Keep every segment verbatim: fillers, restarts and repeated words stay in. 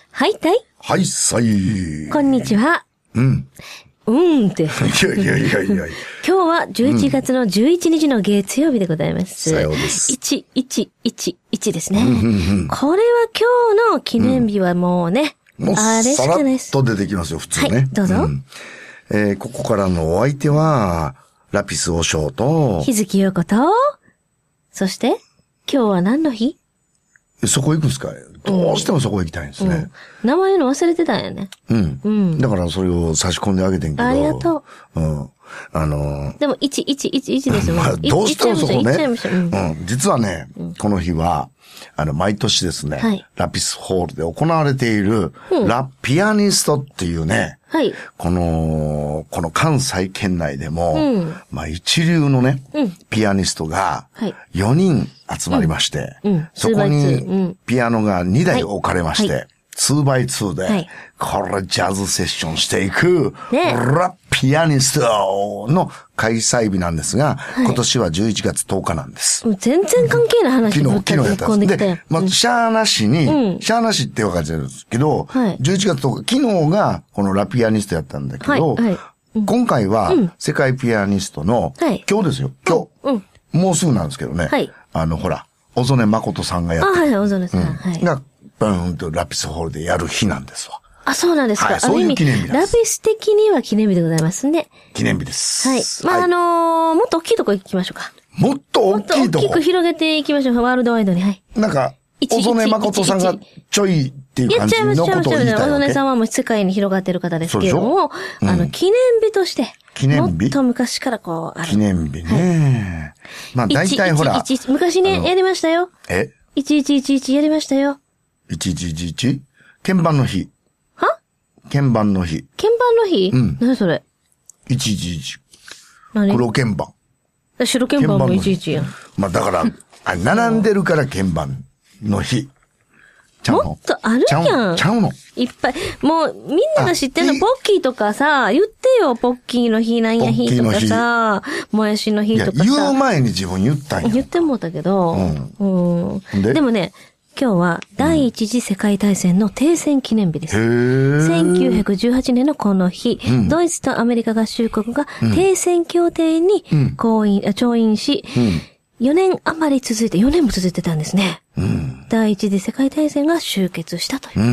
はいたい。 はいさい。 こんにちは。 うん。 うーんって。 いやいやいやいや。 今日はじゅういちがつのじゅういちにちの月曜日でございます。 さようです。 いちいちいちいちですね。 うんうんうん、 これは今日の記念日はもうね、 うん、もうあれしかないです。 さらっと出てきますよ、普通ね。 はい、どうぞ。 うんえー、ここからのお相手は、ラピスおしょうと、 日月陽子と、そして、今日は何の日？ そこ行くんですか？どうしてもそこ行きたいんですね。うんうん、名前の忘れてたんやね。 うん。うん。だからそれを差し込んであげてんけど。 ありがとう。うん。あのー、 でも、いちいちいちいちですよ。 まあ、どうしてもそこね。 うん、 うん。実はね、うん、この日は、あの、毎年ですね、はい、ラピスホールで行われている、うん、ラ・ピアニストっていうね、はい、この、この関西圏内でも、うん、まあ一流のね、うん、ピアニストがよにん集まりまして、うんうん、そこにピアノがにだい置かれまして、はいはいツーバイツー で、はい、これジャズセッションしていく、ね、ラ・ピアニストの開催日なんですが、はい、今年はじゅういちがつとおかなんです。 全然関係ない話昨日、昨日やったんです。で、まあ、シャーなしに、うん、シャーなしってわかるんですけど、はい、じゅういちがつとおか、昨日がこのラ・ピアニストやったんだけど、はいはいうん、今回は世界ピアニストの、はい、今日ですよ、今日、うんうん、もうすぐなんですけどね、はい、あの、ほら、小曽根誠さんがやってる。 あ、はい、小曽根さん、うんはい。 がブーンとラピスホールでやる日なんですわ。 あ、そうなんですか。はい、 そういう記念日なんです。 ラピス的には記念日でございますね。 記念日です。 はい。まあ、はい、あのー、もっと大きいとこ行きましょうか。 もっと大きいとこもっと大きく広げていきましょう。ワールドワイドに。はい。 なんか、小曽根誠さんがちょいっていう感じのことを言いたいわけ。いや、違います、違います。小曽根さんはもう世界に広がっている方ですけれども、うん、あの、記念日として、記念日もっと昔からこう、ある。記念日ね。はい、まあ、大体ほら。 いちいちいち昔ね、やりましたよ。 え ? いちいちいちいち やりましたよ。 いちいちいちいち? 鍵盤の日。 は鍵盤の日。 鍵盤の日うん。何それ ? いちいちいち。 何黒鍵盤。 白鍵盤もいちいちやん。 まあだから、あ並んでるから鍵盤の日。 ちゃうのもっとあるやん。 ちゃうのいっぱい。もう、みんなが知ってんの、ポッキーとかさ、言ってよ、ポッキーの日なんや日とかさ、もやしの日とかさ。 言う前に自分言ったんや。 言ってもうたけど、うん。うん、で, でもね、今日は第一次世界大戦の停戦記念日です。 うん、 せんきゅうひゃくじゅうはちねんのこの日、うん、ドイツとアメリカ合衆国が停戦協定に調印、うん、調印し、うん、よねん余り続いて、よねんも続いてたんですね。うん、第一次世界大戦が終結したという。 うん、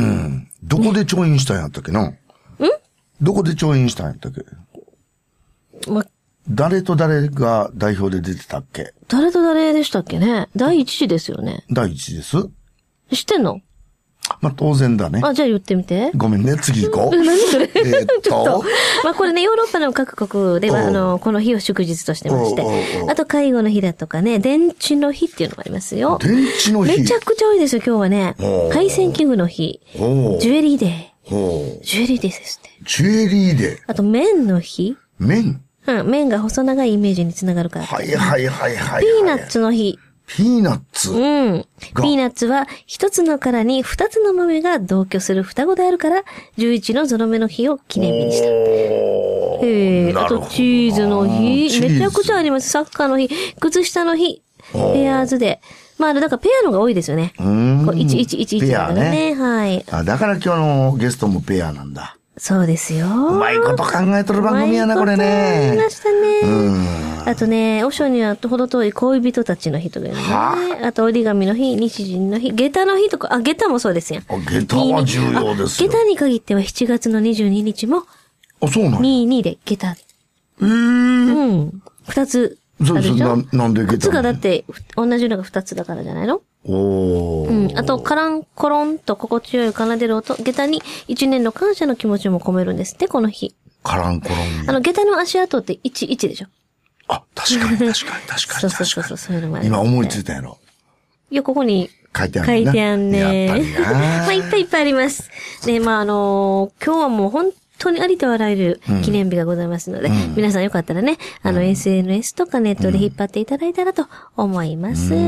どこで調印したんやったっけな、ね、 んどこで調印したんやったっけ、ま、誰と誰が代表で出てたっけ誰と誰でしたっけね第一次ですよね。 第一次です。 知ってんの？ まあ、当然だね。 あ、じゃあ言ってみて。 ごめんね、次行こう。 何それえー、っと。 ちょっと。まあ、これね、ヨーロッパの各国では、あの、この日を祝日としてまして。あと、介護の日だとかね、電池の日っていうのもありますよ。 電池の日？ めちゃくちゃ多いですよ、今日はね。配線器具の日。ジュエリーデー。ジュエリーデーですって。 ジュエリーデー。 あと、麺の日。 麺？ うん、麺が細長いイメージにつながるから。 はいはいはいはい。 ピーナッツの日。 ピーナッツうん。ピーナッツは一つの殻に二つの豆が同居する双子であるから、じゅういちのゾロ目の日を記念日にした。へえ。あとチーズの日。めちゃくちゃあります。サッカーの日。靴下の日。ペアーズで。まあ、だからペアのが多いですよね。 うん。 こういちいちいちいちだからね。はい。 あ、だから今日のゲストもペアなんだ。 そうですよ。 うまいこと考えとる番組やな、これね。 ありましたね。うん。あとね、お正にはほど遠い恋人たちの日とかね。あと折り紙の日、日人の日、下駄の日とか、あ、下駄もそうですやん。 下駄は重要ですよ。 下駄に限ってはしちがつのにじゅうににちも、 あ、そうなんにじゅうにで下駄。 えー。 うん。二つ。 そうそう、な、なんで下駄？ 靴がだって、同じのが二つだからじゃないの？ おー。うん。あと、カランコロンと心地よい奏でる音、下駄に一年の感謝の気持ちも込めるんですって、この日。 カランコロン。 あの、下駄の足跡っていちいちでしょ？ あ、確かに確かに確かに。 そうそうそう、そういうのもある、ね。 今思いついたやろ。 いや、ここに書いてある書いてあるね。 やっぱりな。 まあ、いっぱいいっぱいあります。で、まあ、あのー、今日はもう本当にありとあらゆる記念日がございますので、うん、皆さんよかったらね、あの、うん、エスエヌエス とかネットで引っ張っていただいたらと思います。うん、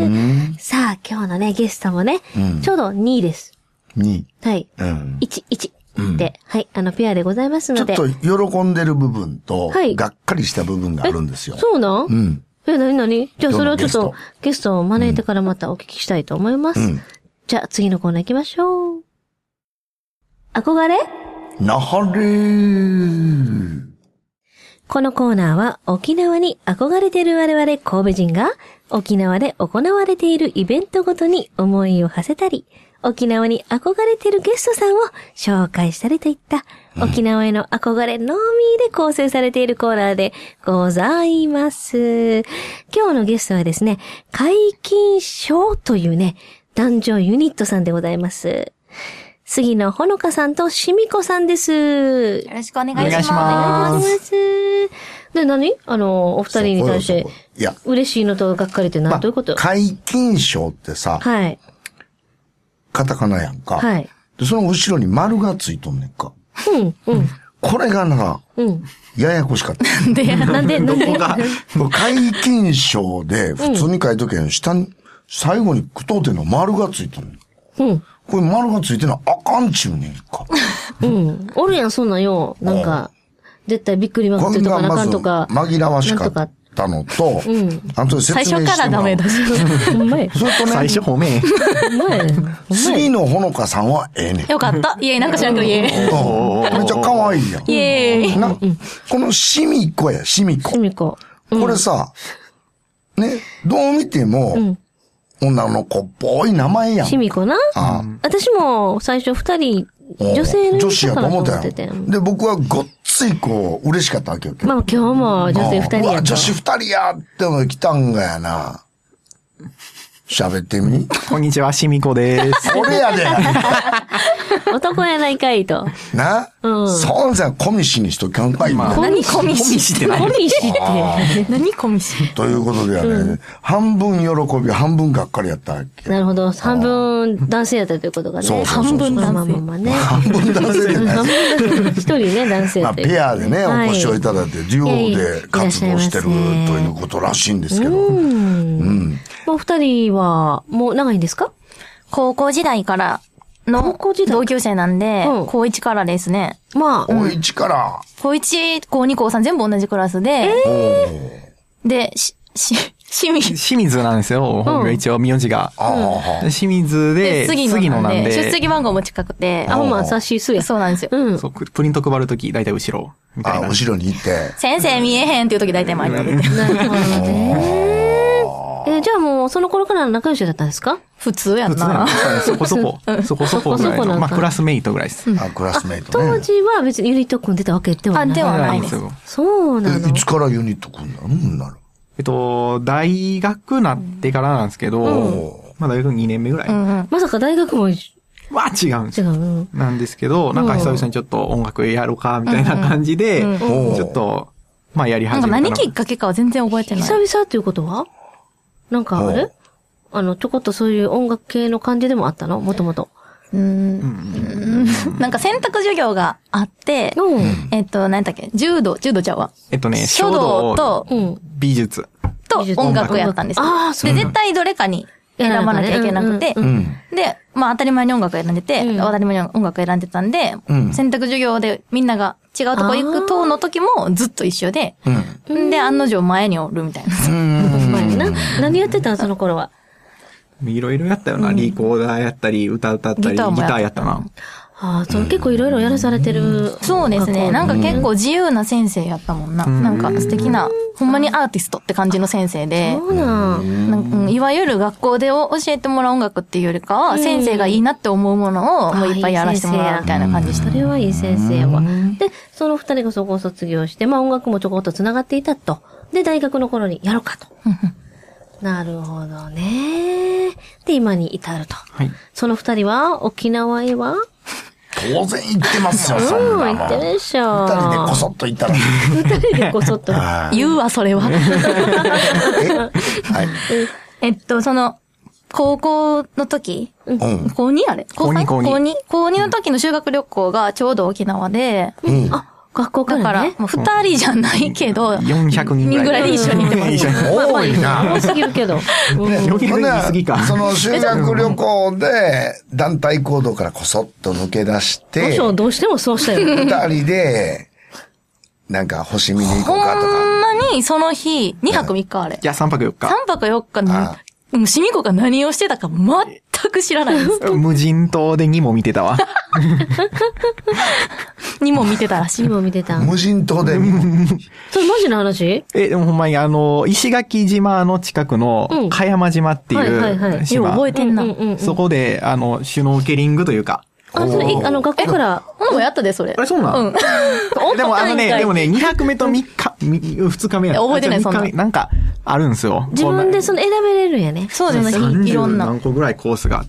さあ、今日のね、ゲストもね、うん、ちょうどにです。 に。 はい。 うん、 いち、いち。で、はい、あの、ペアでございますので。 ちょっと喜んでる部分と、はい、がっかりした部分があるんですよ。 そうなん？ うん。 え、なになに？じゃあそれをちょっとゲストを招いてからまたお聞きしたいと思います。うん、じゃあ次のコーナー行きましょう。 憧れなはれー。 このコーナーは沖縄に憧れている我々神戸人が沖縄で行われているイベントごとに思いを馳せたり、沖縄に憧れているゲストさんを紹介したりといった、沖縄への憧れのみで構成されているコーナーでございます。今日のゲストはですね、解禁賞というね、男女ユニットさんでございます。杉野ほのかさんとしみこさんです。 よろしくお願いします。お願いします。 で、何あの、お二人に対して、いや、嬉しいのとがっかりって何、まあ、どういうこと？ 解禁賞ってさ、はい。カタカナやんか。はい。で、その後ろに丸がついとんねんか。うん、うん。これがな、うん。ややこしかった。 なんで、なんで、なんで。 解禁賞で、普通に書いとけん、下に、最後に句読点の丸がついとんねん。うん。これ丸がついてるのあかんちゅうねんか。 うん。おるやん、そんなんよ。なんか、絶対びっくりマークついとかなあかんとか。 紛らわしかったのと、うん。あとで説明してもらう。 最初からダメだし。 ほんまや。 それとね。 最初褒め。 ほんまや。 杉野ほのかさんはええねん。 よかった。イエーイ、なんか知らんけどイエーイ。めっちゃ可愛いやん。 イエーイ。 な、このしみこや、しみこ。 しみこ。 これさ、ね、どう見ても、女の子っぽい名前やん。 しみこな。私も最初二人、女性の女子やと思ったよ。で、僕はごっついこう、嬉しかったわけよ。 まあ今日も女性二人やと。うわ、 女子二人やっての来たんがやな。喋ってみ。 こんにちは、しみこです。 俺やで。 男やないかいと。 な、うん、そうじゃ、小見氏にしときゃんかい、 まあ。何小見氏って何小見氏って。 何小見氏ということではね、うん、半分喜び、半分がっかりやったわけ。 なるほど。半分男性やったということがね。 そうそうそうそう。 半分男性。 まあまあまあね。 半分男性でね。 一人ね、男性って。 まあ、ペアでね、お越しをいただいて、デュオで活動してるということらしいんですけど。うん。 お二人は、もう長いんですか？ 高校時代からの同級生なんで、うん、高いちからですね。 まあ。 高いちから。 高いち、高に、高さん全部同じクラスで、えー、で、し、し、清水。 清水なんですよ。本名一応名字が。うん、清水で、杉野なんで。 出席番号も近くて。 あ、ほんま、さしすや。 そうなんですよ。 うん。 そう、プリント配るとき、だいたい後ろ。みたいな。 あ、後ろに行って。 先生見えへんっていうときだいたい前に出て。 なるほどね。えー、じゃあもう、その頃から仲良しだったんですか？ 普通やんな。 そこそこ。そこそこぐらいの。まあ、クラスメイトぐらいです。 あ、クラスメイトね。 当時は別にユニット組んでたわけではない。 あ、ではないです。 そうなの。 いつからユニット組んだの？うんなる。 えっと、大学なってからなんですけど、まあ大学にねんめぐらい。 まさか大学も、 は違うんですよ。 違う。 なんですけど、なんか久々にちょっと音楽やろうか、みたいな感じで、ちょっと、まあやり始めた。 なんか何きっかけかは全然覚えてない。 久々っていうことはなんかあれあの、ちょこっとそういう音楽系の感じでもあったの？もともと。 うーん。なんか選択授業があって、えっと、何だっけ柔道、柔道ちゃうわ。 えっとね、 書道と、 美術。 と音楽やったんですよ。ああ、そう。で、絶対どれかに選ばなきゃいけなくて、で、まあ当たり前に音楽選んでて、当たり前に音楽選んでたんで、選択授業でみんなが違うとこ行く等の時もずっと一緒で、で、案の定前におるみたいな。 何やってたんその頃は。 いろいろやったよな。リコーダーやったり、歌歌ったり、ギターやったな。 ああ、そう、結構いろいろやらされてる。 そうですね。なんか結構自由な先生やったもんな。なんか素敵な、ほんまにアーティストって感じの先生で。 そうなん。 なんかいわゆる学校で教えてもらう音楽っていうよりかは、先生がいいなって思うものをもういっぱいやらせてもらうみたいな感じでした。 それはいい先生やわ。で、その二人がそこを卒業して、まあ音楽もちょこっと繋がっていたと。で、大学の頃にやろうかと。なるほどね。で、今に至ると。はい。その二人は、沖縄へは当然行ってますよ、そんなの。 うん、行ってるでしょ。 二人でこそっと行ったら。 二人でこそっと。 言うわ、それは。 えはい。 えっと、その、高校の時、うん、高にあれ高に高に。 高に。高にの時の修学旅行がちょうど沖縄で、 うん、あ、学校からね。 だから、もう二人じゃないけど、 よんひゃくにんぐらいで一緒に行ってます。 多いな。 多すぎるけど。 よんひゃくにん過ぎか。 その修学旅行で団体行動からこそっと抜け出して、 どうしてもそうしたよ。 二人で、なんか星見に行こうかとか。 ほんまにその日、にはくみっかあれ。 いや、さんぱくよっか。 さんぱくよっかに、 もうシミ子が何をしてたか全く知らないです。 無人島でにも見てたわ。 にも見てたらしい。 にも見てた。 無人島で。 それマジな話？ え、でもほんまにあの、石垣島の近くの香山島っていう島。 覚えてんな。 そこで、あの、シュノーケリングというか。 あ、それ、あの、学校から。 もうやったで、それ。 あれ、そうなん？うん。でもあのね、でもね、にひゃくめとみっか、ふつかめやった。 覚えてない、そんな。 なんか、あるんですよ。 自分でその選べれるんやね。 そうですね、いろんな。 何個ぐらいコースがあって。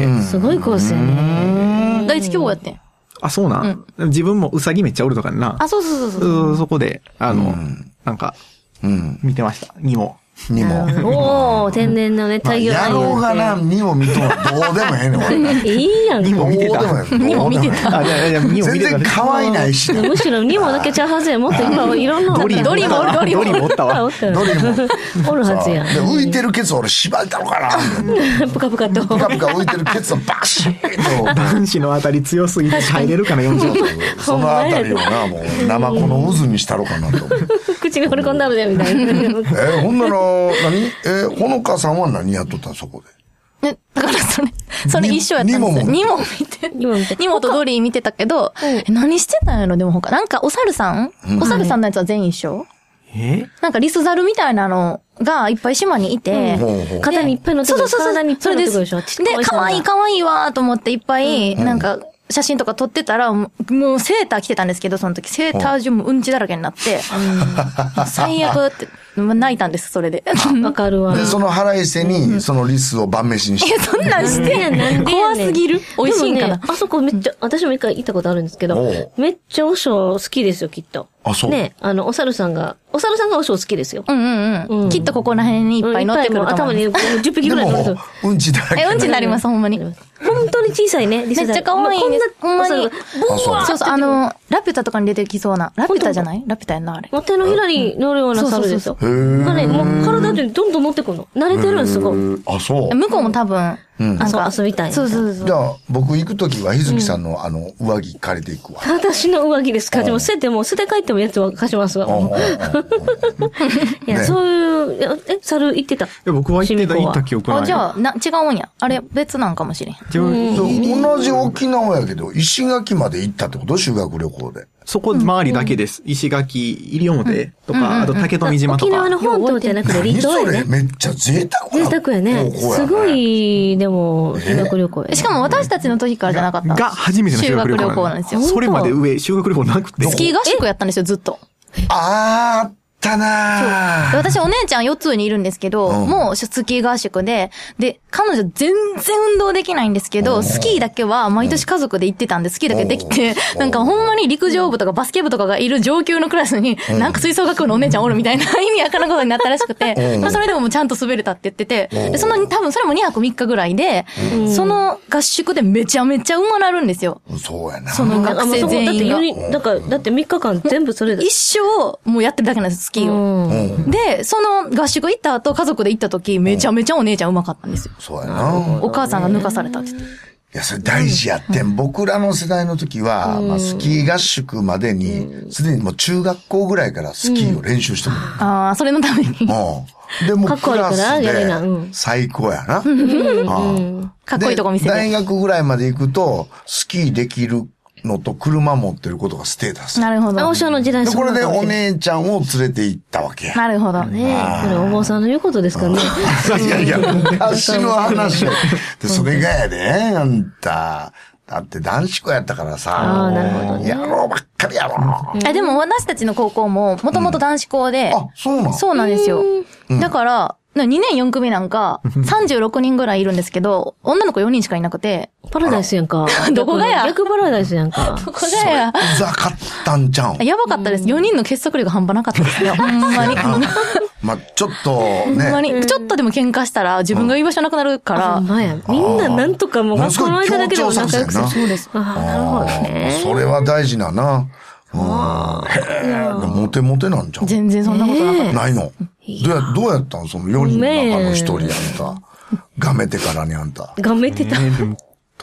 すごいコースやね。 第一希望やってん。 あ、そうなん、うん、自分もウサギめっちゃおるとかな。 あ、そうそうそうそう。そこで、あの、うん、なんか、うん、見てました。にも。 にも。 おー、天然のね、太陽やろうがな、にも見とんどうでもええねん、俺。 いいやん。 にも見てた。 にも見てた。 あ、いやいや、にも見てた。 全然可愛いないし。 むしろにもだけちゃうはずや。もっと今いろんな。 ドリドリもおる、ドリも。 ドリもおったわ。 ドリも。 おるはずや。 で、浮いてるケツ俺縛れたのかな。 ぷかぷかと。 ぷかぷか浮いてるケツをバシッと。 男子のあたり強すぎて入れるかな、よんじゅう。 そのあたりをな、もう、生子の渦にしたろかなと。 口に掘り込んだるで、みたいな。 え、ほんなら、何え、ほのかさんは何やっとったそこで。え、だからそれ、それ一緒やったんですよ。にも見て。にもとドリー見てたけど、え、何してたんやろでも他。なんかお猿さんお猿さんのやつは全員一緒えなんかリスザルみたいなのがいっぱい島にいて、 肩にいっぱい乗ってくる。 そうそうそう。それです。で、可愛い可愛いわと思っていっぱい、なんか、写真とか撮ってたら、もうセーター着てたんですけど、その時、セーター中もうんちだらけになって、最悪って、泣いたんです、それで。 わかるわ。 で、その腹いせに、そのリスを晩飯にして。 え、そんなんしてやん。怖すぎる。美味しいんかな。 あそこめっちゃ、私も一回行ったことあるんですけど、めっちゃおしょう好きですよ、きっと。 あ、そう。 ね、あの、お猿さんが、お猿さんがおしょう好きですよ。 うんうんうん。きっとここら辺にいっぱい乗ってくると思う。 頭にじゅっぴきぐらい乗ってくる。 うんちだらけ。 え、うんちになります、ほんまに。 本当に小さいね、 リスザル。めっちゃ可愛いんです。ほんまに。そうそう、あの、ラピュタとかに出てきそうな。ラピュタじゃないラピュタやんな、あれ。 手のひらに乗るような猿ですよ。へぇもう体でどんどん乗ってくるの。慣れてるんすごい。 あ、そう。 向こうも多分、 あ、そう、遊びたい。 そうそうそう。 じゃあ、僕行くときは、日月さんのあの、上着借りていくわ。 私の上着ですか？でも捨てても、捨て帰ってもやつは貸しますわ。いや、そういう、え、猿行ってた。 僕は行ってた、行った記憶ない。 あ、じゃあ、な、違うんや。あれ、別なんかもしれん。 同じ沖縄やけど、石垣まで行ったってこと修学旅行で。 そこ周りだけです。石垣、西表とか、あと竹富島とか。 沖縄の本島じゃなくて離島やね。 めっちゃ贅沢や。贅沢やね。すごい、でも、修学旅行や。 しかも私たちの時からじゃなかった。 が初めての修学旅行なんですよ。それまで上、修学旅行なくて。 スキー合宿やったんですよ、ずっと。 あー。たなそう。私お姉ちゃんよっつにいるんですけど、うん、もうスキー合宿で、で、彼女全然運動できないんですけど、スキーだけは毎年家族で行ってたんで、スキーだけできて、なんかほんまに陸上部とかバスケ部とかがいる上級のクラスに、なんか吹奏楽部のお姉ちゃんおるみたいな意味わからんことになったらしくて、まあそれでももうちゃんと滑れたって言ってて、でその多分それもにはくみっかぐらいで、その合宿でめちゃめちゃ馬なるんですよ。 そうやな。 その学生全員が。 だって、だから、だってみっかかん全部それで。 一生もうやってるだけなんです、スキーを。で、その合宿行った後、家族で行った時、めちゃめちゃお姉ちゃんうまかったんですよ。 そうやな。 お母さんが抜かされたって言って。 いや、それ大事やってん。僕らの世代の時は、まあ、スキー合宿までに、すでにもう中学校ぐらいからスキーを練習してもらう。 ああ、それのために。うん。 でも、クラスで最高やな。 かっこいいとこ見せて。 大学ぐらいまで行くと、スキーできるのと車持ってることがステータス。 なるほど。 お正の時代で、これでお姉ちゃんを連れて行ったわけや。 なるほど。 ねえ。それお坊さんの言うことですかね。 いやいや、昔の話で、それがやで、あんた。だって男子校やったからさ。 ああ、なるほどね。 野郎ばっかりやろ。 え、でも私たちの高校も、もともと男子校で。 あ、そうなんそうなんですよ。だから、にねんよん組なんか、さんじゅうろくにんぐらいいるんですけど、女の子よにんしかいなくて。 パラダイスやんか。 どこがや逆パラダイスやんか。 どこがや。 うざかったんちゃうん。 やばかったです。よにんの結束力半端なかったですよ。ほんまに。 まあ、ちょっとね。 ほんまに。ちょっとでも喧嘩したら自分が居場所なくなるから。 ほんまや。みんななんとかもう学校の間だけでも仲良くする。 そうです。 ああ、なるほどね。 それは大事なな。うん。へえ、モテモテなんじゃん。 全然そんなことなかった。 ないの。どうや、どうやったんそのよにんの中のひとりやんた。がめてからにあんた。 がめてた。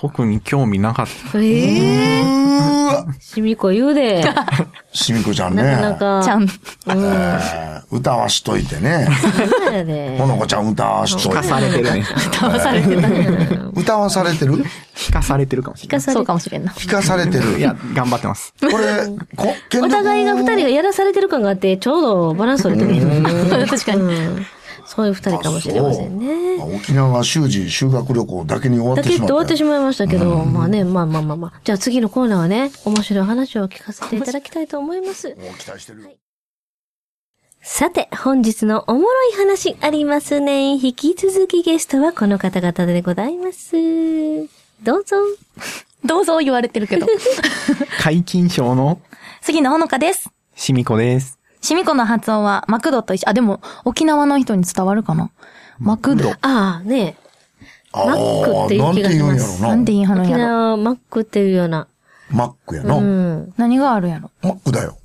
特に興味なかった。 ええー。しみこ言うで。 しみこちゃんね。 なかなか。 ちゃん。 えー、歌わしといてね。ほのこちゃん歌わしといて。 聞かされてるね。 歌わされてたね。 歌わされてる聞かされてるかもしれない。 そうかもしれんな。 聞かされてる。 いや、頑張ってます。 これ、こ、 お互いが二人がやらされてる感があって、ちょうどバランス取れてる。 確かに。 そういう二人かもしれませんね。 沖縄修士修学旅行だけに終わってしまった。だけって終わってしまいましたけど、まあね、まあまあまあまあ。じゃあ次のコーナーはね、面白い話を聞かせていただきたいと思います。 期待してる。はい、 さて、本日のおもろい話ありますね。引き続きゲストはこの方々でございます。どうぞ。 どうぞ言われてるけど。 解禁賞の杉野ほのかです。 しみこです。 しみこの発音はマクドと一緒。あ、でも沖縄の人に伝わるかな。マクド。 ああ、ねえ。マックっていう気がします。 なんて言いはるんやろ。 沖縄マックっていうような。 マックやな。うん。 何があるやろ。 マックだよ。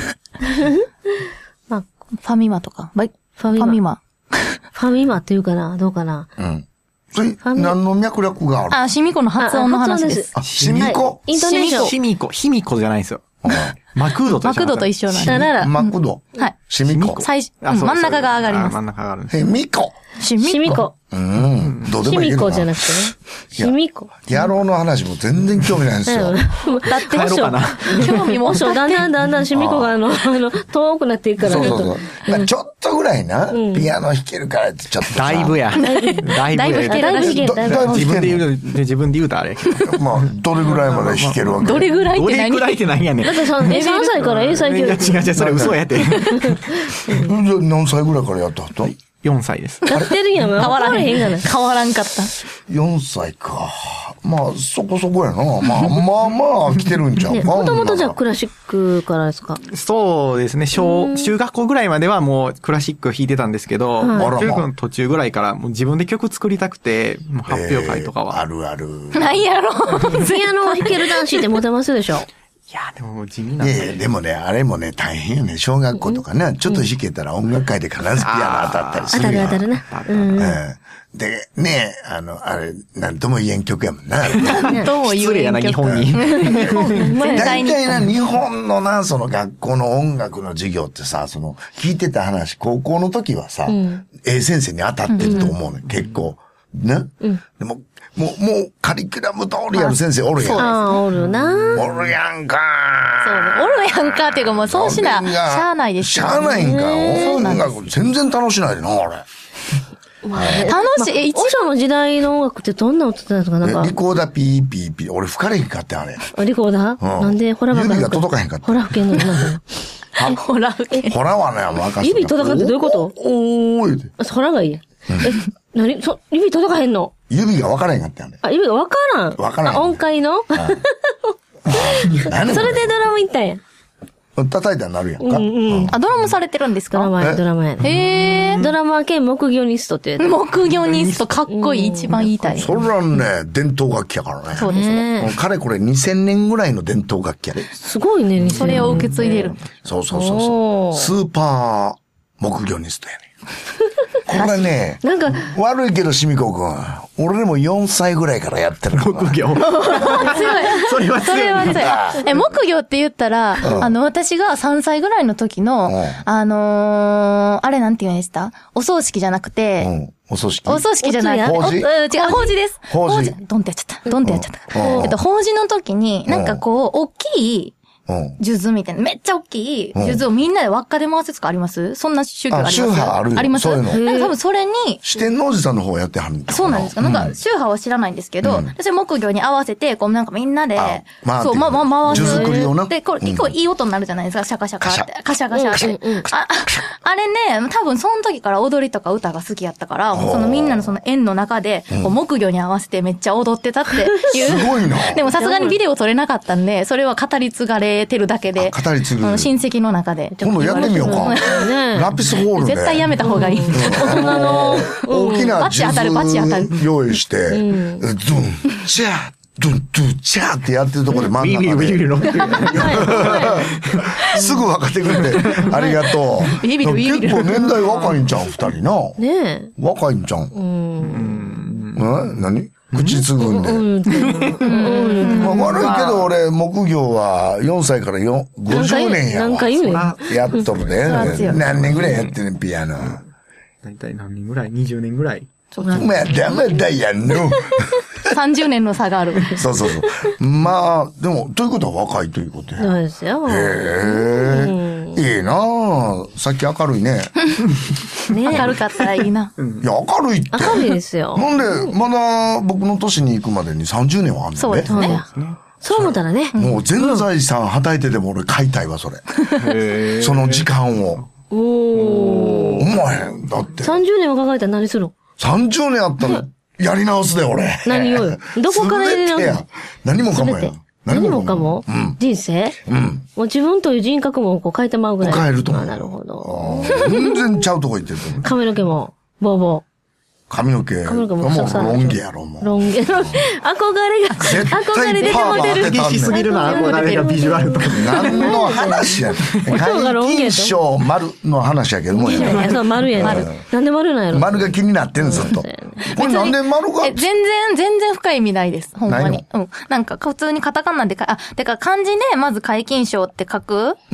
マック。ファミマとか。ファミマ。ファミマ。ファミマっていうかな、どうかな。 うん。それ、何の脈絡がある？ あ、しみこの発音の話です。 あ、しみこ。 イントネーション。 しみこ、ひみこじゃないんですよ。マクドと一緒。 マクドと一緒なんだ。なら。 マクド。 はい。 しみこ。 最初、真ん中が上がります。 真ん中が上がるんです。 しみこ。 しみこ。 うん。どうでもいいけどな。 しみこじゃなくてね。しみこ。 野郎の話も全然興味ないんですよ。 だってもしょ、興味もしょ、だんだんだんだんしみこがあの、あの、遠くなっていくから。 そうそうそう。ちょっとぐらいな、ピアノ弾けるからってちょっと。 だいぶや。だいぶや。 だいぶ弾けるらしい。 自分で言う、自分で言うとあれ。 まあ、どれぐらいまで弾けるわけ？ どれぐらいって何？ どれぐらいって何やねん。 だってさんさいから英才教育。 いや違う違う、それ嘘やって。 何歳ぐらいからやった人？ よんさいです。 やってるやん。変わらへんがな。 変わらんかった。 よんさいか。まあ、そこそこやな。まあ、まあまあ、来てるんちゃうか。 もともとじゃあクラシックからですか？ そうですね。小、中学校ぐらいまではもうクラシックを弾いてたんですけど、中学の途中ぐらいからもう自分で曲作りたくて、もう発表会とかは。 あるある。 何やろピアノを弾ける男子ってモテますでしょ？ いや、でも地味なんで。 でもね、あれもね、大変よね。小学校とかね、ちょっと弾けたら音楽会で必ずピアノ当たったりする。 当たる当たるな。うん。 で、ね、あの、あれ、なんとも言えん曲やもんな。 なんとも言えん曲。 失礼やな、日本に。 大体な、日本のな、その学校の音楽の授業ってさ、その、聞いてた話、高校の時はさ、ええ先生に当たってると思うね、結構。ね。でも、もう、もう、カリキュラム通りやる先生おるやん。 ああ、おるな。 おるやんか。 そう、おるやんかっていうかもうそうしな、しゃあないですよ。しゃあないんか。音楽全然楽しないでな、あれ。 楽しい。 おしょの時代の音楽ってどんな音だったんですか？なんか。 リコーダーピーピーピー。俺吹かれへんかってあれ。 リコーダーなんでホラー指が届かへんかって。 ホラー吹けんのホラー吹け。 ホラーはね、わかる。 指届かんってどういうこと？ おーい。 ホラーがいい。え、なに、そ、指届かへんの？ 指がわからへんかってあれ。 あ、指がわからん。 わからん。 音階のそれでドラム行ったんや。 叩いたらなるやんか。 うんうん。あ、ドラムされてるんですか？ ドラマや、ドラマや。 へー。 ドラマ兼木魚ニストって言う。 木魚ニストかっこいい。一番言いたい。 それはね、伝統楽器やからね。 そうですね。 かれこれにせんねんぐらいの伝統楽器やで。 すごいね、にせんねん。 それを受け継いでる。 そうそうそうそう。スーパー木魚ニストやね。これね、 なんか、 悪いけど、しみこくん。俺でもよんさいぐらいからやってる。 木魚。強い。それは強い。 それは強い。え、木魚って言ったら、うん、あの、私がさんさいぐらいの時の、うん、あのー、あれなんて言うんでしたお葬式じゃなくて、うん、 お葬式お葬式じゃない。 法事？ 違う、法事です。 法事。 ドンってやっちゃった。ドンってやっちゃった。えっと、法事の時に、なんかこう、大きい、数珠みたいな、めっちゃ大きい数珠をみんなで輪っかで回すとかあります？そんな宗教あります？ 宗派あるよ。 あります？ そういうの。 なんか多分それに、 四天王寺さんの方やってはるんだ。 そうなんですか。なんか宗派は知らないんですけど、それ木魚に合わせて、こうなんかみんなで、そう、ま、ま、回す。 数珠作りをな。 で、これ結構いい音になるじゃないですか。シャカシャカって。カシャカシャって。あ、あれね、多分その時から踊りとか歌が好きやったから、そのみんなのその円の中で、木魚に合わせてめっちゃ踊ってたっていう。 すごいな。 でもさすがにビデオ撮れなかったんで、それは語り継がれてるだけで。 語り継ぐ。 親戚の中で。 今度やってみようか。ラピスホールで。 絶対やめた方がいい。 大人の、 大きな数珠用意して、ドン、チャー、ドン、ドン、チャーってやってるところで真ん中で。 ビビビビビすぐ分かってくれて、ありがとう。 ビビビビビ結構年代若いんちゃう、二人な。 ねえ。 若いんちゃう。うん。え何口つぐんで。うんまあ、悪いけど俺、木魚はよんさいからごじゅうねんやわ。 何回言うやっとるね。何年ぐらいやってるね、ピアノ。 だいたい何年ぐらい ?にじゅうねんぐらい。 まあ、だまだやんの。 さんじゅうねんの差がある。 そうそうそう。まあ、でも、ということは若いということや。 そうですよ。 へえ。いいなぁ。さっき明るいね。 ね明るかったらいいな。 いや、明るいって。 明るいですよ。 なんで、まだ僕の年に行くまでにさんじゅうねんはあんねんね。 そうですね。 そう思ったらね。 もう全財産はたいてでも俺買いたいわ、それ。その時間を。 おー。 思わへん。だって。 さんじゅうねんも考えたら何するの ? さんじゅうねんあったら、やり直すで、俺。 何をよ。どこからやり直すの？ 何もかもや。 何もかも人生うん。もう自分という人格もこう変えてまうぐらい。 変えると思う。 なるほど。 全然ちゃうとこ行ってると思う。 髪の毛も、ボーボー。 髪の毛。髪の毛ももうロン毛やろ、もう。 ロン毛。憧れが、憧れ出てもてる。 激しすぎるな、憧れがビジュアルとか。 何の話やねん。皆勤賞丸の話やけどもやね。そう、丸やね。なんで丸なんやろ。 丸が気になってんの、ずっと。これなんで丸が全然、全然深い意味ないです。ほんまに。うん。なんか、普通にカタカナでか、あ、てか漢字でまず皆勤賞って書く。うん。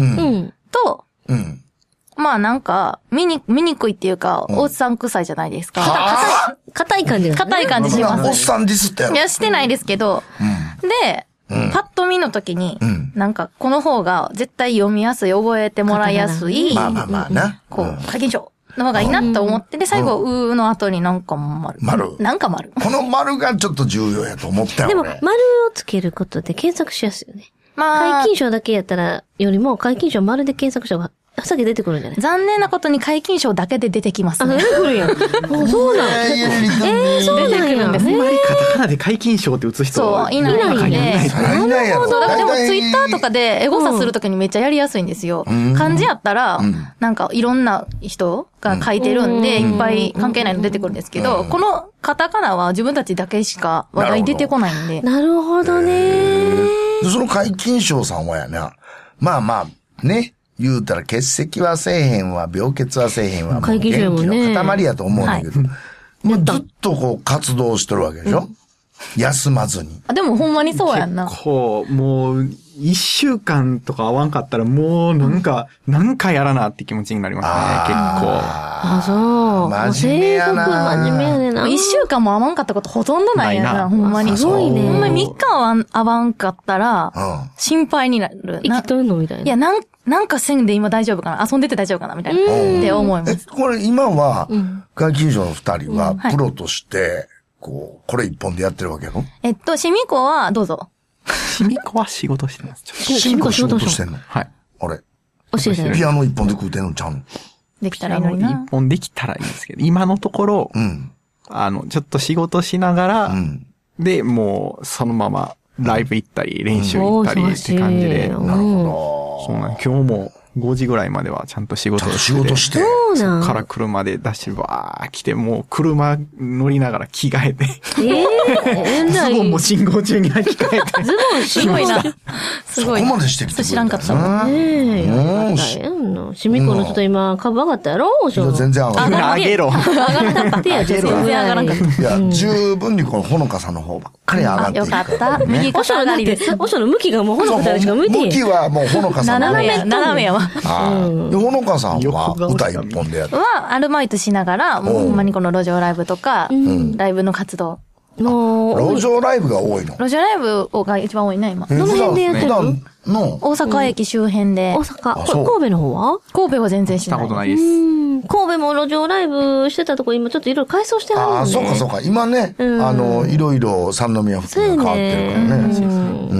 と、うん。まあなんか、見に、見にくいっていうか、おっさん臭いじゃないですか。 硬い感じ。 硬い感じします。 おっさんディスってやろ。 いや、してないですけど。で、パッと見の時に、なんか、この方が絶対読みやすい、覚えてもらいやすい。 まあまあまあな。 こう、皆勤賞の方がいいなと思って、で、最後、うーの後になんか丸。 丸。 なんか丸。 この丸がちょっと重要やと思ったよ。 でも、丸をつけることで検索しやすいよね。 まあ。 皆勤賞だけやったら、よりも、皆勤賞丸で検索した方が、先出てくるんじゃない？ 残念なことに皆勤賞だけで出てきますね。 あ、出てくるやん。そうなん。えー、そうなんや。 ですね。 カタカナで皆勤賞って打つ人そう、いないんで。 いないやろ。 そう、だからでもツイッターとかでエゴサするときにめっちゃやりやすいんですよ。漢字やったら、なんかいろんな人が書いてるんで、いっぱい関係ないの出てくるんですけど、このカタカナは自分たちだけしか話題出てこないんで。 なるほどね。 その皆勤賞さんはやな、まあまあ、ね。言うたら欠席はせえへんわ、病欠はせえへんわ、もう元気の塊やと思うんだけど、もうずっとこう活動してるわけでしょ、休まずに。 あ、でもほんまにそうやんな。 結構、もう、一週間とか会わんかったら、もうなんか、なんかやらなって気持ちになりますね、結構。 あ、そう。 真面目やな。 真面目やねんな。 一週間も会わんかったことほとんどないやな、ほんまに。 すごいね。 ほんまにみっかは会わんかったら、心配になる。 生きとるのみたいな。 いや、なん、なんかせんで今大丈夫かな、遊んでて大丈夫かなみたいな。って思います。 え、これ今は、皆勤賞の二人は、プロとして、こう、これ一本でやってるわけやろ？ えっと、しみこは、どうぞ。 しみこは仕事してます。 しみこ仕事してんの？ はい。 あれ？ 教えて。 ピアノ一本で食うてんのちゃうの？ できたらいいのにな。 一本できたらいいんですけど、今のところ、うん、あの、ちょっと仕事しながら、うん、で、もう、そのまま、ライブ行ったり、練習行ったりって感じで。 なるほど。 そうなん、今日もごじぐらいまではちゃんと仕事して。 仕事して。 そうなん。 そっから車でダッシュバー来て、もう車乗りながら着替えて。 ええー、 ズボンも信号中に履き替えて。 ズボンすごいな。すごい。 そこまでしてきてくれた。 知らんかったもん。 ねえ。大変な。しみこのちょっと今、株上がったやろ？ いや、全然上がった。 上げろ。 上がったってや、全然上がらんかった。 いや、十分にこのほのかさんの方ばっかり上がっていく。 よかった。右肩上がりです。 おしょの向きがもうほのかさんしか向いてへん。 向きはもうほのかさんの方。 斜めや、斜めやわ。 で、ほのかさんは歌一本でやって。 は、アルバイトしながら、もうほんまにこの路上ライブとか、ライブの活動。 もう、路上ライブが多いの？ 路上ライブが一番多いね、今。 どの辺でやってるの？ 大阪駅周辺で。 大阪。神戸の方は？ 神戸は全然しない。 したことないです。 神戸も路上ライブしてたとこ今ちょっといろいろ改装してはるんで。 ああ、そうかそうか。今ね、あの、いろいろ三宮付近が変わってるからね。うん。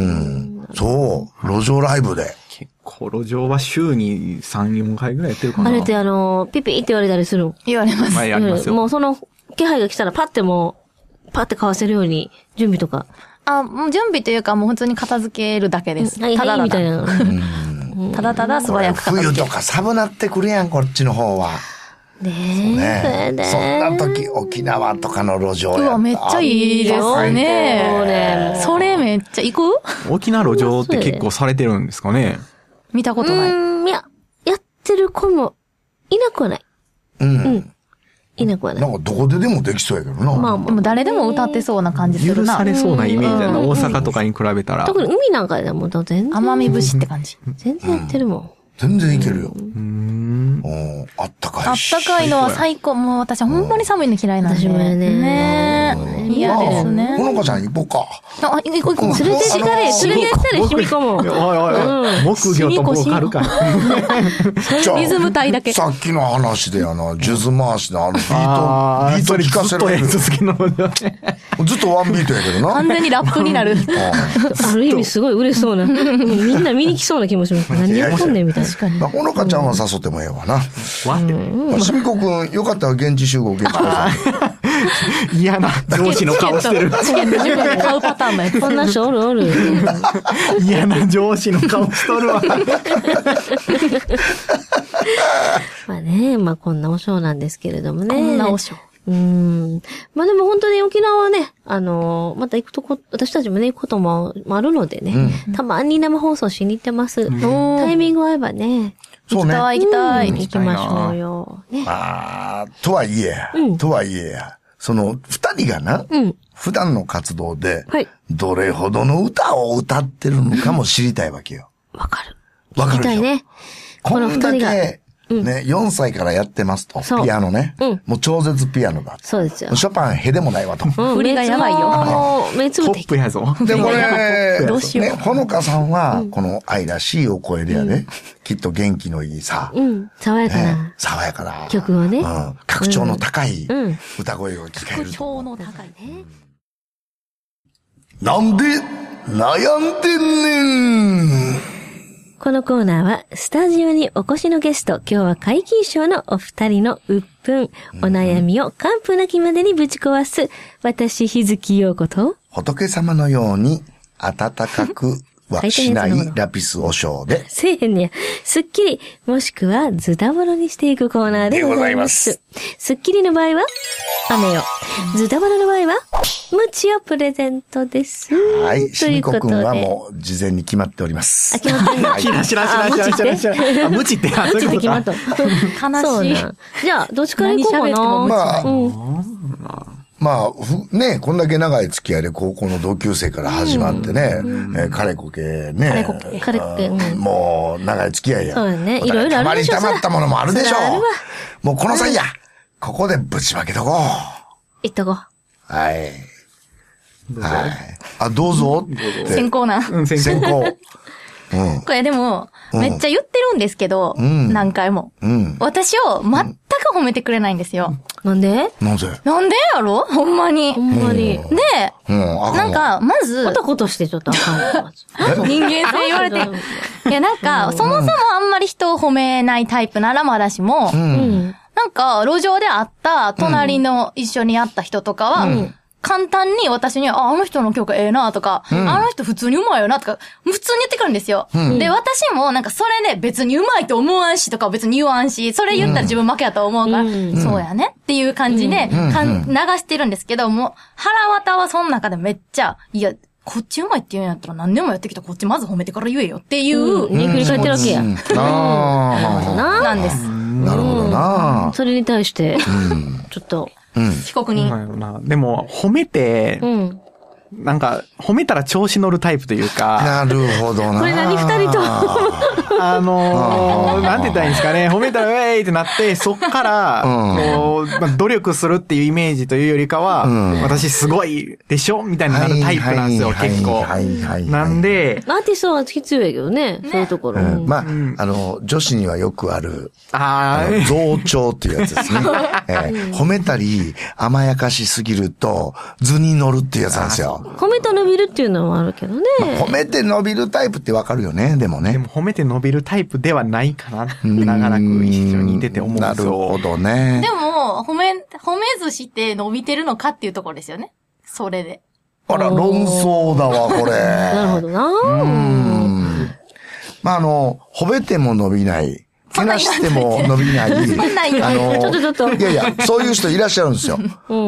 そう。路上ライブで。 結構路上は週にさん、よんかいぐらいやってるかな。 あれってあの、ピピって言われたりするの？ 言われます。 前やりますよ。 もうその気配が来たらパッてもう、パッて買わせるように準備とか。 あ、もう準備というかもう普通に片付けるだけです。 はいはい、みたいな。 ただただ素早く片付ける。 冬とか寒なってくるやん、こっちの方は。 ねえ。 ねそんな時、沖縄とかの路上やった。 うわ、めっちゃいいですね。それめっちゃ行く？ 沖縄路上って結構されてるんですかね？ 見たことない。 うん、いや、やってる子もいなくはない。 うん。うん。 いなくはない。 なんかどこででもできそうやけどな。 まあ、でも誰でも歌ってそうな感じするな。 許されそうなイメージだな、大阪とかに比べたら。 特に海なんかでも全然。 奄美節って感じ。 全然やってるもん。 全然いけるよ。 うん。 あったかいし。 あったかいのは最高。もう私ほんまに寒いの嫌いなんで。 私もね。 ねえ。嫌ですね。 ほのかちゃん行こうか。 あ、行こう行こう。 連れてったれ、連れてったれ、しみこも。 おいおい、木魚とボーカルか。 リズム体だけ。 さっきの話でやな、ジュズ回しのあのビート、ビート聞かせられる。ずっとワンビートやけどな。 完全にラップになる。 ある意味すごい嬉しそうな。みんな見に来そうな気もします。何やってんねんみたいな。 確かに。 ほのかちゃんは誘ってもええわな。 わって。 しみこくん、よかったら現地集合、現地交際。 嫌な上司の顔してる。 チケット自分で買うパターンのやつ。 こんな人おるおる。 嫌な上司の顔しとるわ。 まあね、まあこんなおショーなんですけれどもね。 こんなおショー。 うん。まあでも本当に沖縄はね、あのー、また行くとこ、私たちもね、行くこともあるのでね、うん、たまに生放送しに行ってます。うん、タイミング合えばね。 そうね。 行きたい、行きたい。 うん、行きましょうよ。ね。 ああ、とはいえ、うん、とはいえや、その、二人がな、うん、普段の活動で、はい、どれほどの歌を歌ってるのかも知りたいわけよ。 わかる。 わかるでしょ。 聞きたいね。 この二人が。ね、よんさいからやってますと。ピアノね。うん。もう超絶ピアノだ。 そうですよ。 ショパンへでもないわと。 振りがやばいよ。 目つぶって。 トップやぞ。 で、これ、どうしよう。ね、ほのかさんは、この愛らしいお声でやね、きっと元気のいいさ。 うん。爽やかな。 爽やかな。 曲をね。うん。 格調の高い歌声を聞かれる。 格調の高いね。 なんで、悩んでんねん。 このコーナーは、スタジオにお越しのゲスト、今日は皆勤賞のお二人の鬱憤、お悩みを完膚なきまでにぶち壊す、私、日月陽子と、 仏様のように温かくはしないラピスお尚で、 せえへんねや。スッキリ、もしくはズタボロにしていくコーナーでございます。スッキリの場合は、雨よ。ズタボロの場合は、ムチをプレゼントです。 はい。しみこくんはもう事前に決まっております。 あ、決まってんの？ 知らん知らん知らん知らん知らん知らん。あ、ムチって。 ムチって決まった。 悲しい。 じゃあ、どっちから行こうかな。 まあ、まあ、ふ、ね、こんだけ長い付き合いで高校の同級生から始まってね、うんえー、かれこけね。かれこけ。 かれこけ。 うん、もう、長い付き合いや。 そうだね。いろいろあるでしょ。 たまりたまったものもあるでしょう。もうこの際や、ここでぶちまけとこう。 いっとこう。 はい。はい。あ、どうぞって。 先行な。 うん、先行。 うん、これでも、めっちゃ言ってるんですけど、うん、何回も、うん。私を全く褒めてくれないんですよ。 なんでなぜなんでやろほんまに。 ほんまに。 で、うん、なんか、まず。 男としてちょっとあかん。 人間性言われて。いや、なんか、そもそもあんまり人を褒めないタイプならまだしも、うん、なんか、路上で会った隣の一緒に会った人とかは、うん簡単に私に、あ、あの人の曲ええなとか、うん、あの人普通にうまいよなとか、普通に言ってくるんですよ。うん、で、私もなんかそれで別にうまいと思わんしとか別に言わんし、それ言ったら自分負けやと思うから、うん、そうやねっていう感じで、うん、かん流してるんですけども、腹渡はその中でめっちゃ、いや、こっちうまいって言うんやったら何でもやってきたこっちまず褒めてから言えよっていう、 に繰り返ってるわけや。 ああ。なんです。 なるほどな。 それに対して、ちょっと、 うん、被告人。 でも、褒めて、うん、なんか、褒めたら調子乗るタイプというか。 なるほどな。 これ何二人と。 あのー、なんて言ったらいいんですかね。褒めたらウェイってなって、そっから、こう、まあ、努力するっていうイメージというよりかは、うん、私すごいでしょみたいになるタイプなんですよ、結構。はいはい。なんで。 アーティストは必要やけどね、ねそういうところ。うん、 まあ、うん、あの、女子にはよくある、ああ増長っていうやつですね、えー。褒めたり、甘やかしすぎると、図に乗るっていうやつなんですよ。 褒めて伸びるっていうのはあるけどね。 まあ、褒めて伸びるタイプってわかるよね、でもね。 でも褒めて伸びるタイプではないかな。長らく一緒にいてて思うんですよ。 なるほどね。 でも、褒め、褒めずして伸びてるのかっていうところですよね。それで。 あら、論争だわ、これ。 なるほどな。 うん。まあ、あの、褒めても伸びない。けなしても伸びない。 あの、 ちょっとちょっと。 いやいや、そういう人いらっしゃるんですよ。うん、で、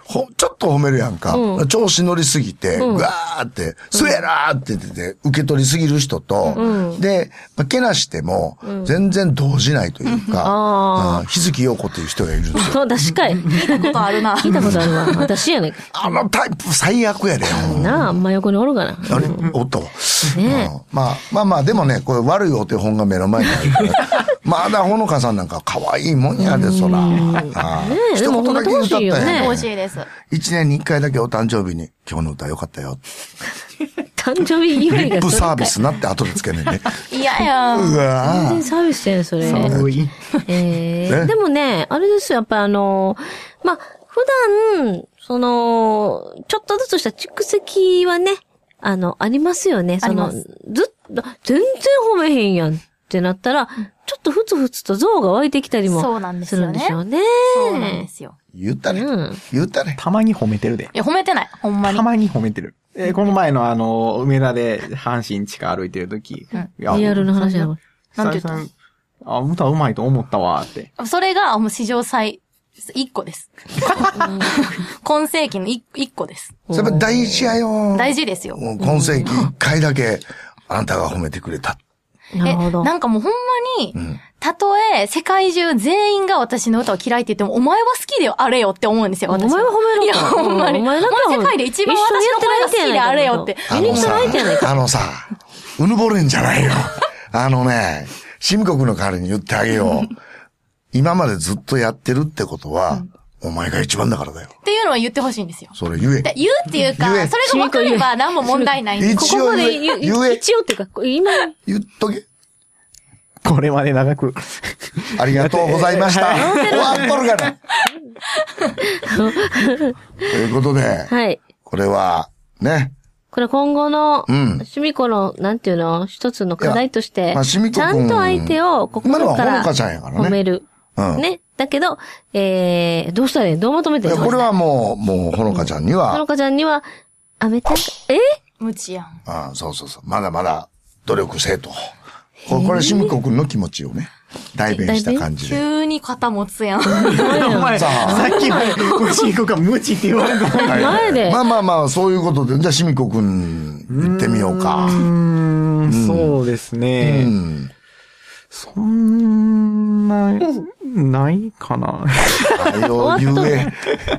ほ、ちょっと褒めるやんか。うん、調子乗りすぎて、うん、ガーって、そうやらーって言ってて、受け取りすぎる人と、うん、で、まあ、けなしても、全然動じないというか、うん、日月陽子っていう人がいるんですよ。 確かに。聞いたことあるな。聞いたことあるわ。私やねん。 あのタイプ最悪やで。 なあ、真横におるかな。 あれ、おったわ。ねえ、うん。まあ、まあまあ、でもね、これ悪いお手本が目の前にあるから、まだほのかさんなんか可愛いもんやで、そら。あねえ、でも一言だけ言ったったよね。 欲しいです。 一年に一回だけお誕生日に、今日の歌よかったよ。 誕生日祝いがリップサービスなって後でつけねんね。 いやいや。 うわ全然サービスしてんそれ。 寒い。 えー、でもね、あれですよ、やっぱあの、まあ、普段、その、ちょっとずつした蓄積はね、あの、ありますよね。その、ずっと、全然褒めへんやんってなったら、ちょっとふつふつと像が湧いてきたりもするんでしょうね。 そうなんですよ。 言ったね。うん、言ったね。 たまに褒めてるで。 いや、褒めてない。ほんまに。 たまに褒めてる。えー、この前のあの、梅田で阪神地下歩いてるとき。 うん、リアルな話だもん。 なんて言ったあ、歌うまいと思ったわ、って。 それが、もう史上最、一個です。今世紀の一個です。 それは大事やよ。 大事ですよ。 今世紀一回だけ、あなたが褒めてくれた。 なるほど。 え、なんかもうほんまに、うん、たとえ世界中全員が私の歌を嫌いって言っても、お前は好きであれよって思うんですよ、私は。 お前は褒めろ。 いや、ほんまに。お前世界で一番私の声が好きであれよって。 あのさ、あのさ、うぬぼれんじゃないよ。あのね、しみこくんの代わりに言ってあげよう。今までずっとやってるってことは、うん、お前が一番だからだよ。 っていうのは言ってほしいんですよ。 それ言え。 言うっていうか、それが分かれば何も問題ないんです。 一応言え。 言え。一応っていうか、今。 言っとけ。 これまで長く。 ありがとうございました。終わっとるから。ということで、 はい。 これは、ね。 これ今後の、うん。しみこの、なんていうの、一つの課題として、まあ、しみこちゃんと相手を心から褒める。うん。ね。だけど、えー、どうしたらいい？どうまとめてるの？ これはもう、もう、ほのかちゃんには。 ほのかちゃんには、あめちゃん、え無知やん。 ああ、そうそうそう。まだまだ、努力せえと。これ、これ、しみこくんの気持ちをね、代弁した感じで。 急に肩持つやん。お前、さっきまで、しみこくん無知って言われた前で。 まあまあまあ、そういうことで、じゃあしみこくん、行ってみようか。 うーん、そうですね。うん。そんな、ないかな。 はよ言え。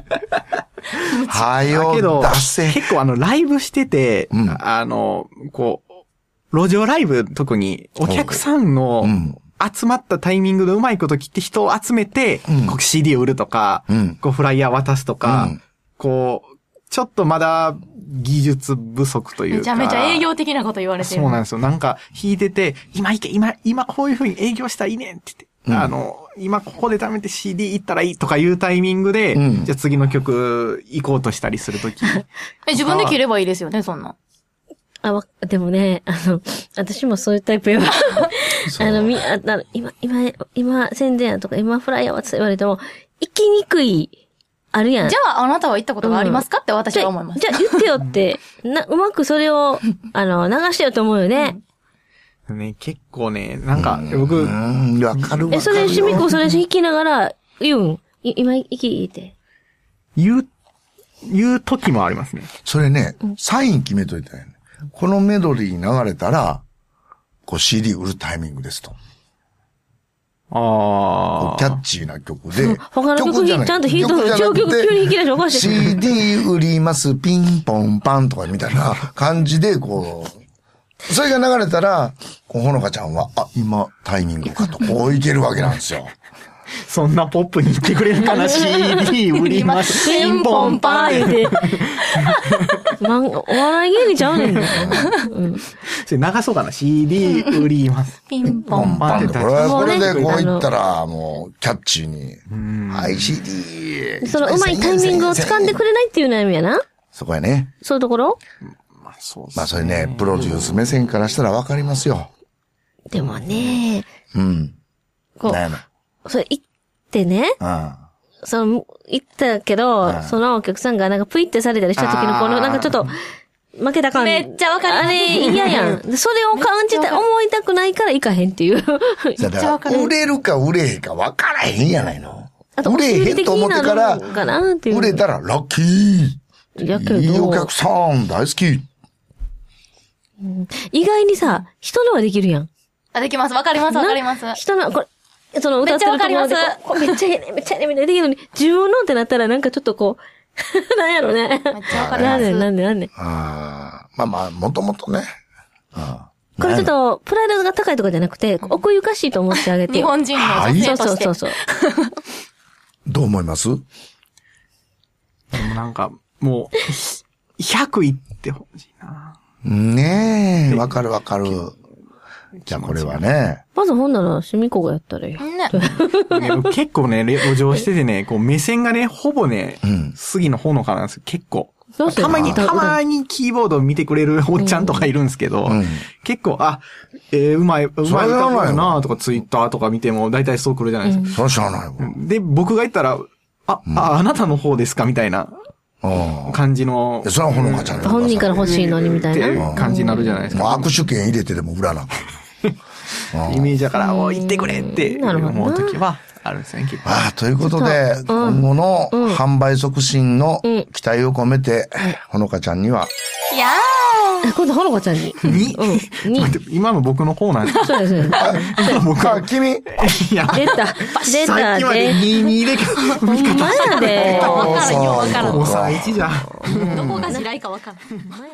はよ出せ。 結構あの、ライブしてて、うん、あの、こう、路上ライブ特にお客さんの集まったタイミングでうまいこと切って人を集めて、うん、こう シーディー を売るとか、うん、こうフライヤー渡すとか、うん、こう、ちょっとまだ技術不足というか。 めちゃめちゃ営業的なこと言われてる。 そうなんですよ。なんか弾いてて、今行け、今、今こういう風に営業したらいいねんって言って。うん、あの、今ここで貯めて シーディー 行ったらいいとかいうタイミングで、うん、じゃあ次の曲行こうとしたりするとき。 え、自分で切ればいいですよね、そんな。 あ、わ、でもね、あの、私もそういうタイプよ。あの、み、あ、今、今、今、宣伝やとか、今フライヤーはって言われても、行きにくい、あるやん。 じゃあ、あなたは行ったことがありますか、うん、って私は思います。 じゃあ、言ってよって、な、うまくそれを、あの、流してよと思うよね。 うん、ね、結構ね、なんか、僕、 うん、わかるわかる。 え、それ、しみこそれ弾きながら、言うん今、行きって。 言う、言う時もありますね。 それね、サイン決めといたよね。このメドレーに流れたら、こう シーディー 売るタイミングですと。 ああ。 キャッチーな曲で。 他の曲にちゃんと弾いとる。一応曲急に弾き出しおかしい。 シーディー 売ります、ピンポンパンとかみたいな感じで、こう、それが流れたら、こうほのかちゃんは、あ、今タイミングかと、こういけるわけなんですよ。 そんなポップに言ってくれるかな、シーディー 売ります。 ピンポンパー言うて。まん、お笑い芸人ちゃうねん。うん。 それ流そうかな、シーディー 売ります。 ピンポンパーって。 これ、これでこう言ったら、もう、キャッチーに。はい、シーディー。 そのうまいタイミングを掴んでくれないっていう悩みやな。 そこやね。 そういうところまあ、そうまあ、それね、プロデュース目線からしたらわかりますよ。 でもね。 うん。 こう。それ行ってね、うん、その、行ったけど、うん、そのお客さんがなんかプイってされたりした時のこの、なんかちょっと、負けた感じ。 めっちゃわかる。 あれ嫌やん。それを感じて思いたくないから行かへんっていう。 だから売れるか売れへんかわからへんやないの。 売れへんと思ってから、売れたらラッキー。やけど。いいお客さん、大好き。 うん、意外にさ、人のはできるやん。 あ、できます。わかります、わかります。 人の、これ、その歌ってるところでこう、めっちゃいいね、めっちゃいいね、みたいなできるのに、自分のってなったらなんかちょっとこう、なんやろね。 めっちゃわかります。なんで、なんで、なんで。 あまあまあ、もともとね。 あこれちょっと、プライドが高いとかじゃなくて、奥ゆかしいと思ってあげて。 日本人の女性として。 そうそうそう。 どう思います？ でもなんか、もう、ひゃくいってほしいな。 ねえ、わかるわかる。じゃあこれはね。 まずほんなら、しみこがやったらいい。ね。 結構ね、路上しててね、こう目線がね、ほぼね、うん、杉のほのかなんですよ、結構。たまに、たまにキーボードを見てくれるおっちゃんとかいるんですけど、うん、結構、あ、えー、うまい、うまい歌うなとかツイッターとか見ても大体そう来るじゃないですか。 そうしゃあないわ。 で、僕が言ったら、あ、うん、あ、あなたの方ですかみたいな感じの。 それはほのかちゃん本人から欲しいのにみたいな感じになるじゃないですか。 もう握手券入れてでも売らな。 イメージだから、お言ってくれって思うときはあるんですね、結構。 ああ、ということで、今後の販売促進の期待を込めて、ほのかちゃんには。 いやー。今度ほのかちゃんに。 にうん。今の僕のコーナーです。 そうですね。 僕は君。いや。出た。出た。 さっきまでににで、 ほんまやで。 わからんよ、わからん。 ごさいいちじゃ。 どこが地雷かわからん。ほんまや。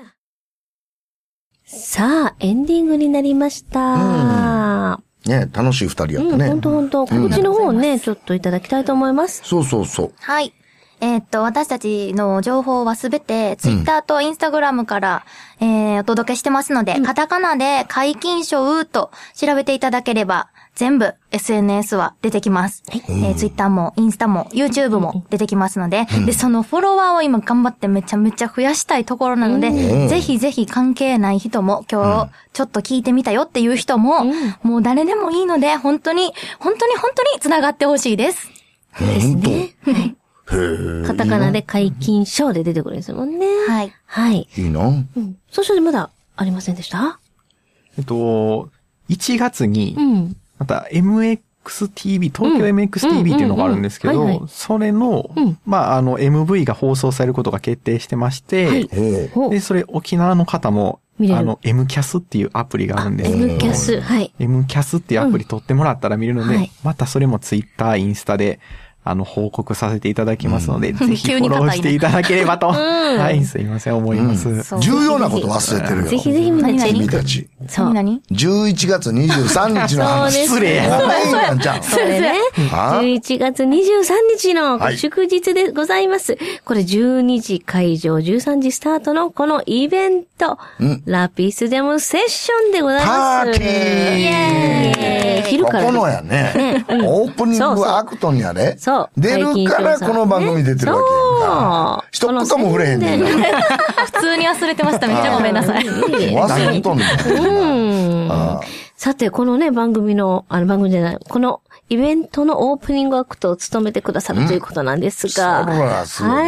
さあ、エンディングになりました。うんね、楽しい二人やったね。 うん、ほんとほんと。告知の方ね、うん、ちょっといただきたいと思います。 そうそうそう。 はい。えー、っと、私たちの情報はすべて、ツイッターとインスタグラムから、うん、えー、お届けしてますので、うん、カタカナで解禁賞と調べていただければ、全部 エスエヌエス は出てきます。はい、えー、ツイッターもインスタも YouTube も出てきますので、うん、で、そのフォロワーを今頑張ってめちゃめちゃ増やしたいところなので、うん、ぜひぜひ関係ない人も今日ちょっと聞いてみたよっていう人も、うん、もう誰でもいいので、本当に、本当に本当に繋がってほしいです。 ですね。はい。カタカナで解禁賞で出てくるんですもんね。 はい。 はい。 いいな。うん。 そしてまだありませんでした？ えっと、いちがつに、また エムエックスティーブイ、東京 エムエックスティーブイ っていうのがあるんですけど、それの、うん、まあ、あの、エムブイ が放送されることが決定してまして、はい、で、それ沖縄の方も、あの、エムキャス っていうアプリがあるんですけど、 エムキャス、はい。 エムキャス っていうアプリ取ってもらったら見るので、うんはい、またそれもツイッター、インスタで、あの、報告させていただきますので、うん、ぜひフォローしていただければと。うん、はい、すいません、思います、うん。 重要なこと忘れてるよ。 ぜひぜひみんなチェック。 君たち。 そう。 何じゅういちがつにじゅうさんにちの話。 失礼や。それね。じゅういちがつにじゅうさんにちの祝日でございます。はい、これじゅうにじ会場、じゅうさんじスタートのこのイベント。うん、ラピスジャムセッションでございます。 パーティーイエーイ昼から。 ここのやね。ねうん、オープニングアクトにやれ。 そう。 出るからこの番組出てるわけやんか。一言も触れへんねん。 普通に忘れてました。めっちゃごめんなさい。 忘れとんねん。 さて、このね、番組の、あの番組じゃない、このイベントのオープニングアクトを務めてくださるということなんですが。 うん、そうはい。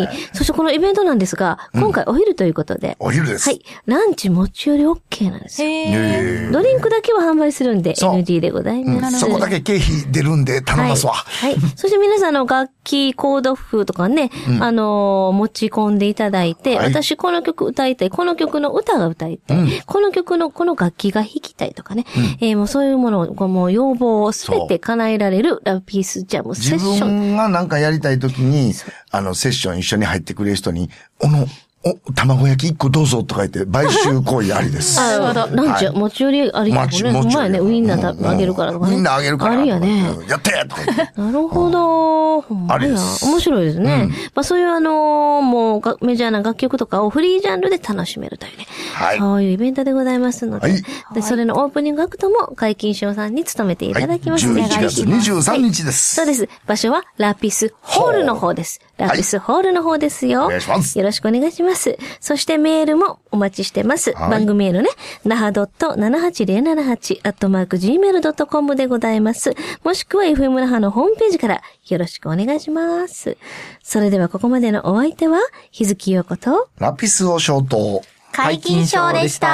そしてこのイベントなんですが、今回お昼ということで。 お昼です。 はい。ランチ持ち寄り OK なんですよ。へー。ドリンクだけは販売するんで エヌディー でございます。 そこだけ経費出るんで頼みますわ。 はい。そして皆さんの楽器、コード譜とかね、あの、持ち込んでいただいて、私この曲歌いたい、この曲の歌が歌いたい、この曲のこの楽器が弾きたいとかね、えもうそういうものを、もう要望をすべて叶えられるラピースジャムセッション。 自分がなんかやりたいときに、あの、セッション一緒に入ってくれる人に、おの、お、卵焼き一個どうぞとか言って、買収行為ありです。 なるほど。ランチ、持ち寄りありですね。前ね、ウインナーあげるからとかね。 ウインナーあげるから。 あるよね。 やってとか言って。 なるほど。 ありです。 面白いですね。まあそういうあの、もうメジャーな楽曲とかをフリージャンルで楽しめるというね。はい。そういうイベントでございますので。で、それのオープニングアクトも解禁賞さんに務めていただきます。 じゅういちがつにじゅうさんにちです。 そうです。場所はラピスホールの方です。ラピスホールの方ですよ。お願いします。よろしくお願いします。そしてメールもお待ちしてます。番組メールね。那覇 ななはちぜろななはち アットマーク ジーメールドットコム でございます。もしくは エフエム 那覇のホームページからよろしくお願いします。それではここまでのお相手は、日月陽子と、 ラピスを消灯。 解禁賞でした。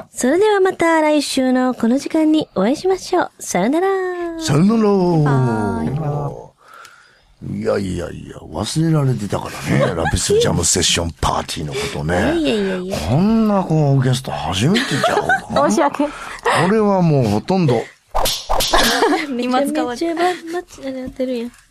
それではまた来週のこの時間にお会いしましょう。さよなら。 さよなら。バイバイ。 いやいやいや、忘れられてたからね。ラピスジャムセッションパーティーのことね。 いやいやいや。 こんなこうゲスト初めてちゃうか。 申し訳。 俺はもうほとんど。 今使われてる。めちゃめちゃマッチでやってるやん。